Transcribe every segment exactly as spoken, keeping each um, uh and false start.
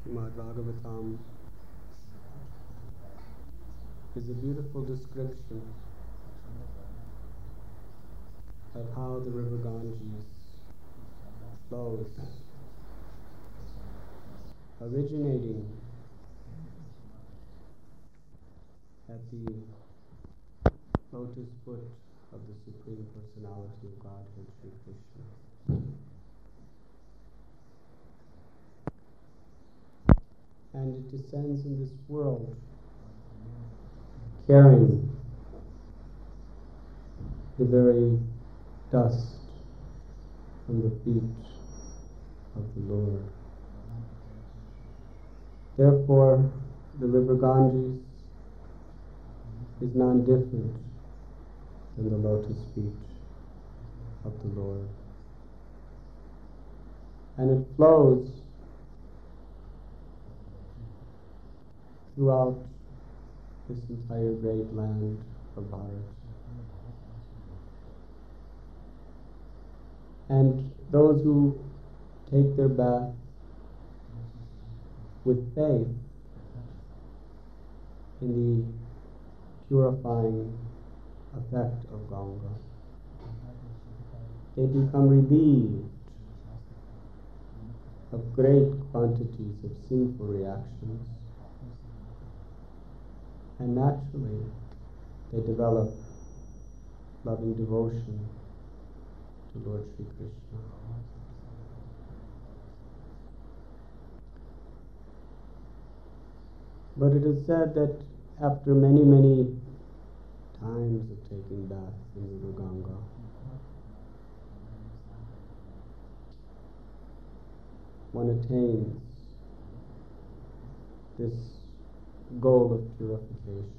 Srimad Bhagavatam is a beautiful description of how the river Ganges flows, originating at the lotus foot of the Supreme Personality of Godhead, Sri Krishna. And it descends in this world carrying the very dust from the feet of the Lord. Therefore, the river Ganges is non-different than the lotus feet of the Lord. And it flows throughout this entire great land of Bharat. And those who take their bath with faith in the purifying effect of Ganga, they become relieved of great quantities of sinful reactions, and naturally they develop loving devotion to Lord Sri Krishna. But it is said that after many, many times of taking baths in the river Ganga, one attains this goal of purification.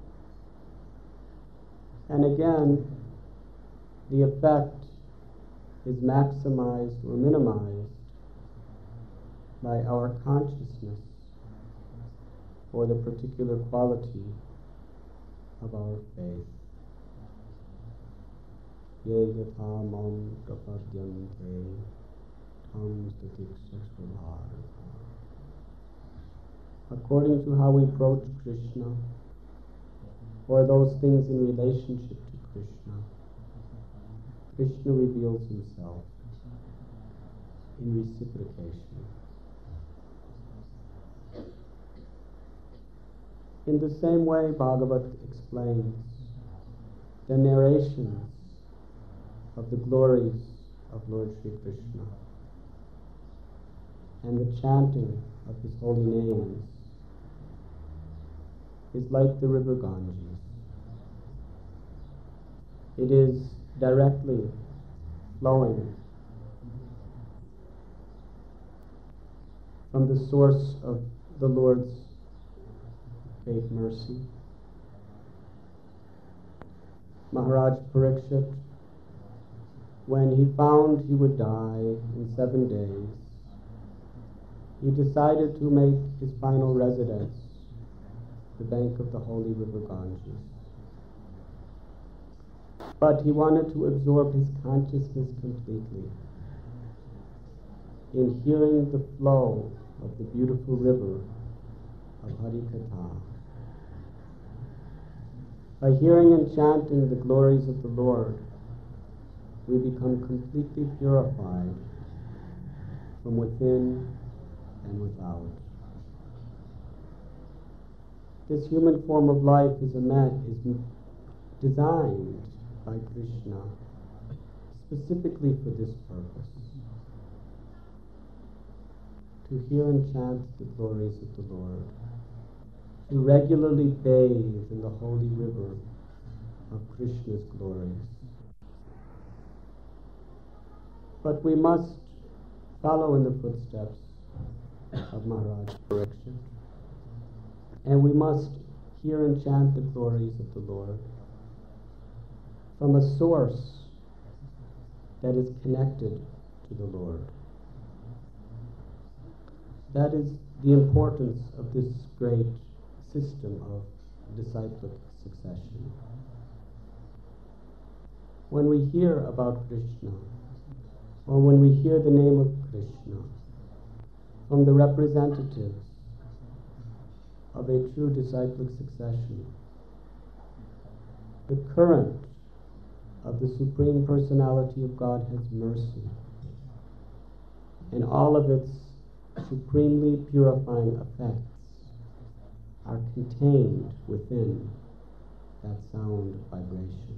And again, the effect is maximized or minimized by our consciousness or the particular quality of our faith. Ye yatha mam prapadyante tam statikshashvabhara. According to how we approach Krishna, or those things in relationship to Krishna, Krishna reveals himself in reciprocation. In the same way, Bhagavat explains the narrations of the glories of Lord Sri Krishna and the chanting of his holy names is like the river Ganges. It is directly flowing from the source of the Lord's great mercy. Maharaj Parikshit, when he found he would die in seven days, he decided to make his final residence the bank of the holy river Ganges. But he wanted to absorb his consciousness completely in hearing the flow of the beautiful river of Harikatha. By hearing and chanting the glories of the Lord, we become completely purified from within and without. This human form of life is, a man, is designed by Krishna specifically for this purpose, to hear and chant the glories of the Lord, to regularly bathe in the holy river of Krishna's glories. But we must follow in the footsteps of Maharaj Parikshit, and we must hear and chant the glories of the Lord from a source that is connected to the Lord. That is the importance of this great system of disciplic succession. When we hear about Krishna, or when we hear the name of Krishna from the representatives of a true disciplic succession. The current of the Supreme Personality of Godhead's mercy and all of its supremely purifying effects are contained within that sound vibration.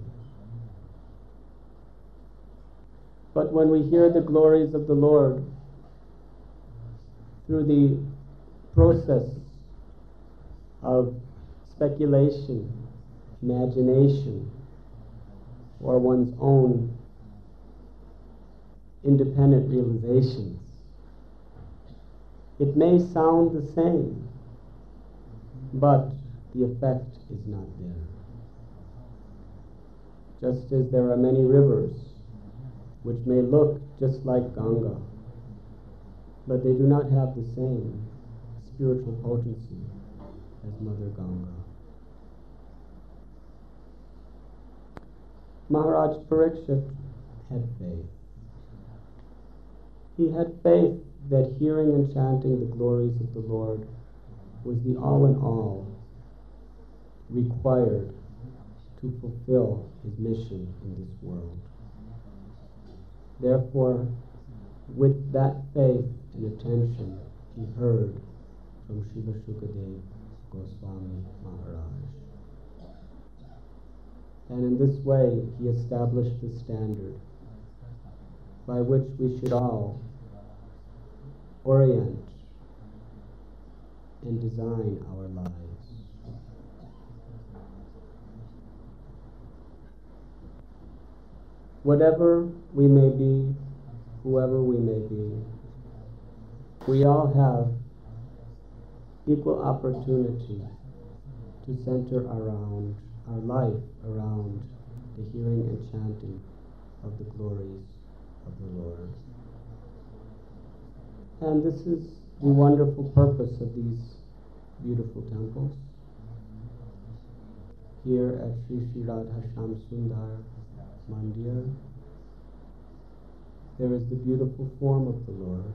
But when we hear the glories of the Lord through the process of speculation, imagination, or one's own independent realizations, it may sound the same, but the effect is not there. Just as there are many rivers which may look just like Ganga, but they do not have the same spiritual potency as Mother Ganga. Maharaj Parikshit had faith. He had faith that hearing and chanting the glories of the Lord was the all-in-all required to fulfill his mission in this world. Therefore, with that faith and attention, he heard from Srila Shukadev Goswami Maharaj. And in this way, he established the standard by which we should all orient and design our lives. Whatever we may be, whoever we may be, we all have equal opportunity to center around our life around the hearing and chanting of the glories of the Lord. And this is the wonderful purpose of these beautiful temples. Here at Sri Sri Radha Shyam Sundar Mandir, there is the beautiful form of the Lord.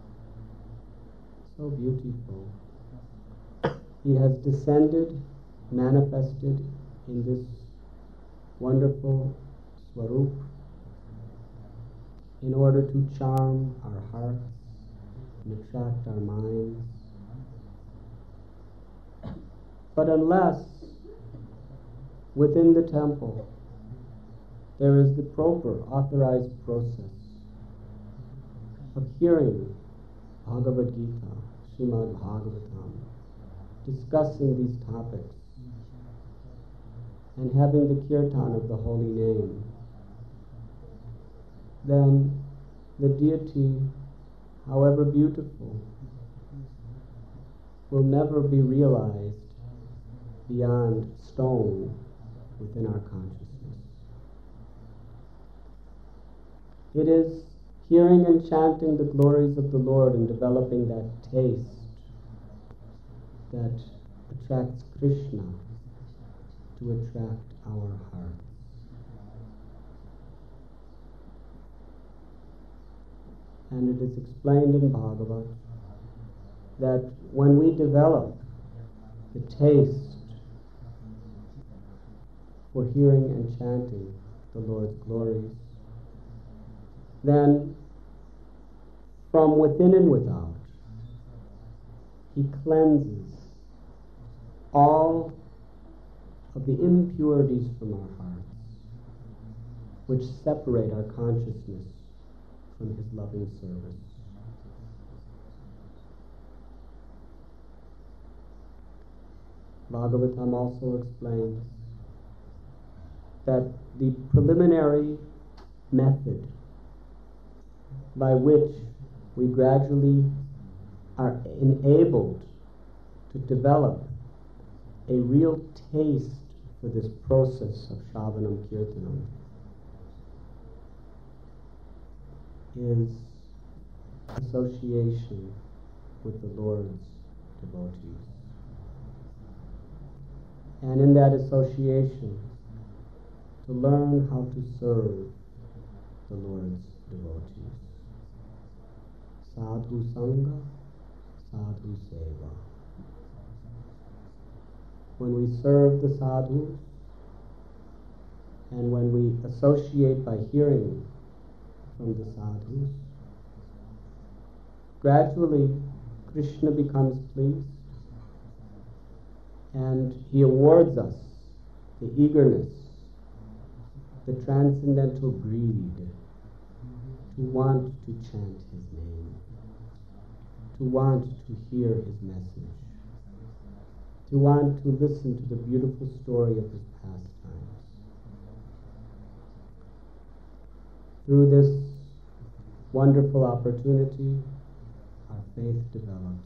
So beautiful. He has descended, manifested in this wonderful Swarup in order to charm our hearts and attract our minds. But unless within the temple there is the proper authorized process of hearing Bhagavad Gita, Srimad Bhagavatam, discussing these topics, and having the kirtan of the holy name, then the deity, however beautiful, will never be realized beyond stone within our consciousness. It is hearing and chanting the glories of the Lord and developing that taste that attracts Krishna to attract our hearts. And it is explained in Bhagavad that when we develop the taste for hearing and chanting the Lord's glories, then from within and without, he cleanses all of the impurities from our hearts, which separate our consciousness from his loving service. Bhagavatam also explains that the preliminary method by which we gradually are enabled to develop a real taste for this process of Shravanam Kirtanam is association with the Lord's devotees. And in that association, to learn how to serve the Lord's devotees. Sadhu Sangha, sadhu seva. When we serve the sadhus, and when we associate by hearing from the sadhus, gradually Krishna becomes pleased, and he awards us the eagerness, the transcendental greed to want to chant his name, to want to hear his message, to want to listen to the beautiful story of his pastimes. Through this wonderful opportunity, our faith develops.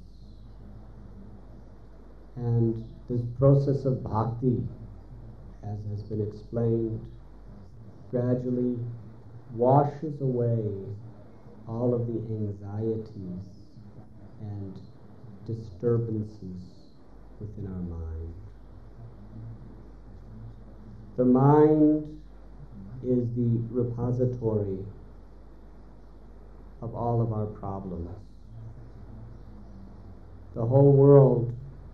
And this process of bhakti, as has been explained, gradually washes away all of the anxieties and disturbances within our mind. The mind is the repository of all of our problems. The whole world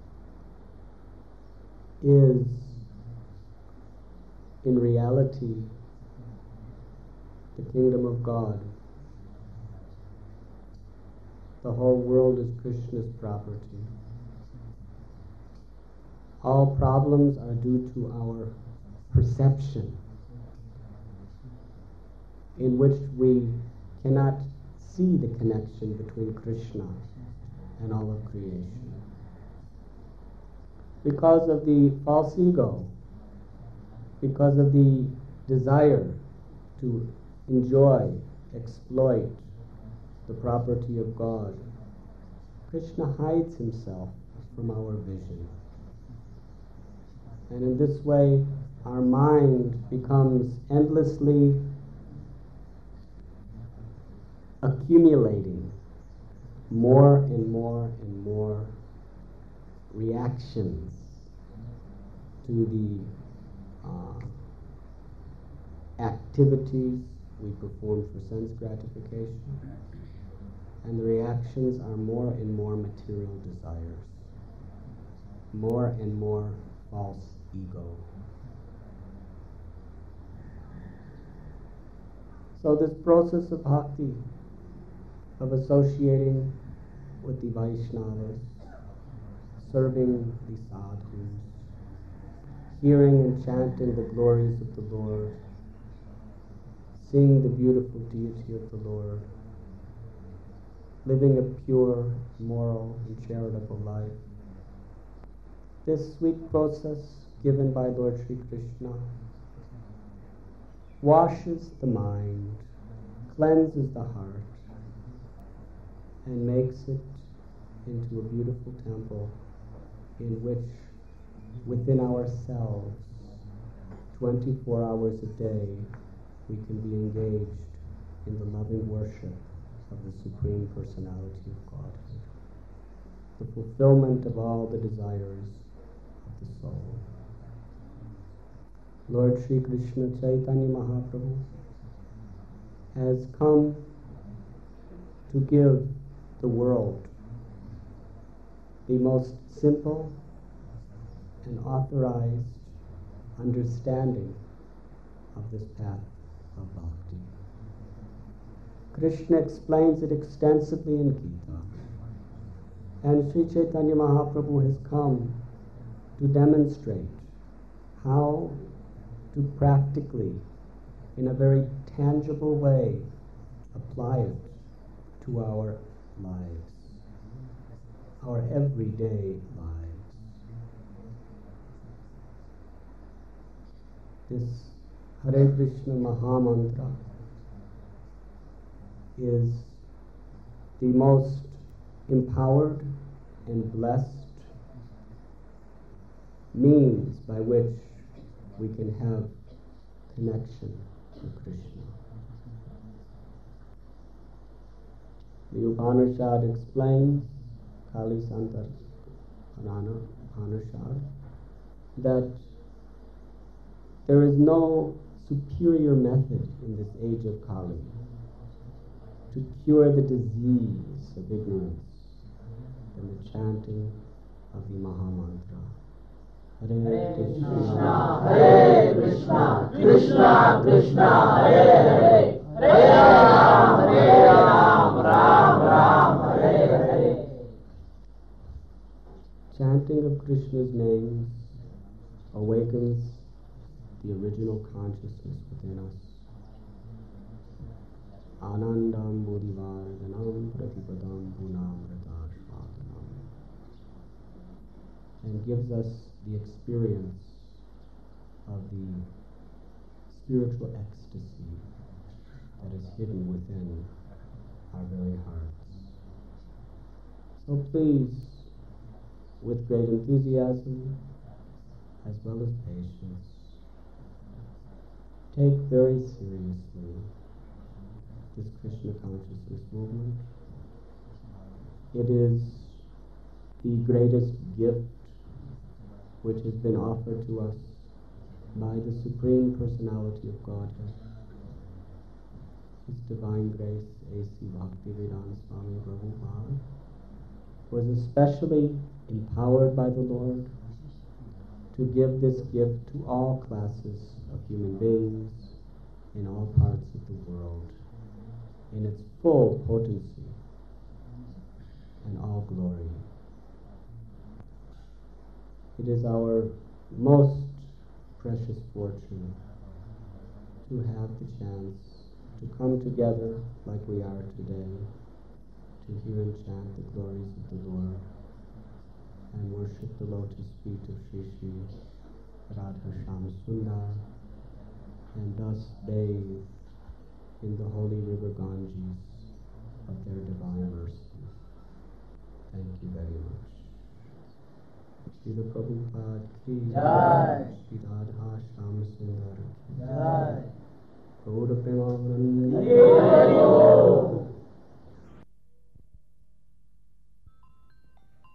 is, in reality, the kingdom of God. The whole world is Krishna's property. All problems are due to our perception, in which we cannot see the connection between Krishna and all of creation. Because of the false ego, because of the desire to enjoy, exploit the property of God, Krishna hides himself from our vision. And in this way, our mind becomes endlessly accumulating more and more and more reactions to the uh, activities we perform for sense gratification, and the reactions are more and more material desires, more and more false ego. So this process of bhakti, of associating with the Vaishnavas, serving the sadhus, hearing and chanting the glories of the Lord, seeing the beautiful deity of the Lord, living a pure, moral, and charitable life. This sweet process given by Lord Sri Krishna washes the mind, cleanses the heart, and makes it into a beautiful temple in which, within ourselves, twenty-four hours a day, we can be engaged in the loving worship of the Supreme Personality of Godhead, the fulfillment of all the desires of the soul. Lord Sri Krishna Chaitanya Mahaprabhu has come to give the world the most simple and authorized understanding of this path of bhakti. Krishna explains it extensively in Gita, and Sri Chaitanya Mahaprabhu has come to demonstrate how to practically, in a very tangible way, apply it to our lives, our everyday lives. This Hare Krishna Mahamantra is the most empowered and blessed means by which we can have connection to Krishna. The Upanishad explains, Kali Santar Purana Upanishad, that there is no superior method in this age of Kali to cure the disease of ignorance, in the chanting of the Mahamantra. Hare, Hare Krishna, Hare Krishna, Krishna Krishna, Hare Hare, Hare Ram, Hare Ram, Ram Ram, Hare Hare. Chanting of Krishna's names awakens the original consciousness within us. Anandam Bodhivardhanam Pratipadam Punamrtashvadanam, and gives us the experience of the spiritual ecstasy that is hidden within our very hearts. So please, with great enthusiasm as well as patience, take very seriously this Krishna consciousness movement. It is the greatest gift which has been offered to us by the Supreme Personality of Godhead. His Divine Grace, A C Bhaktivedanta Swami Prabhupada, was especially empowered by the Lord to give this gift to all classes of human beings in all parts of the world, in its full potency and all glory. It is our most precious fortune to have the chance to come together like we are today, to hear and chant the glories of the Lord and worship the lotus feet of Shri Shri Radha Shyam Sundar, and thus bathe in the holy river Ganges of their divine mercy. Thank you very much. Srila Prabhupada ki Jai. Shri Radha Shyam Sundar ki Jai. Gaura Premanande Hare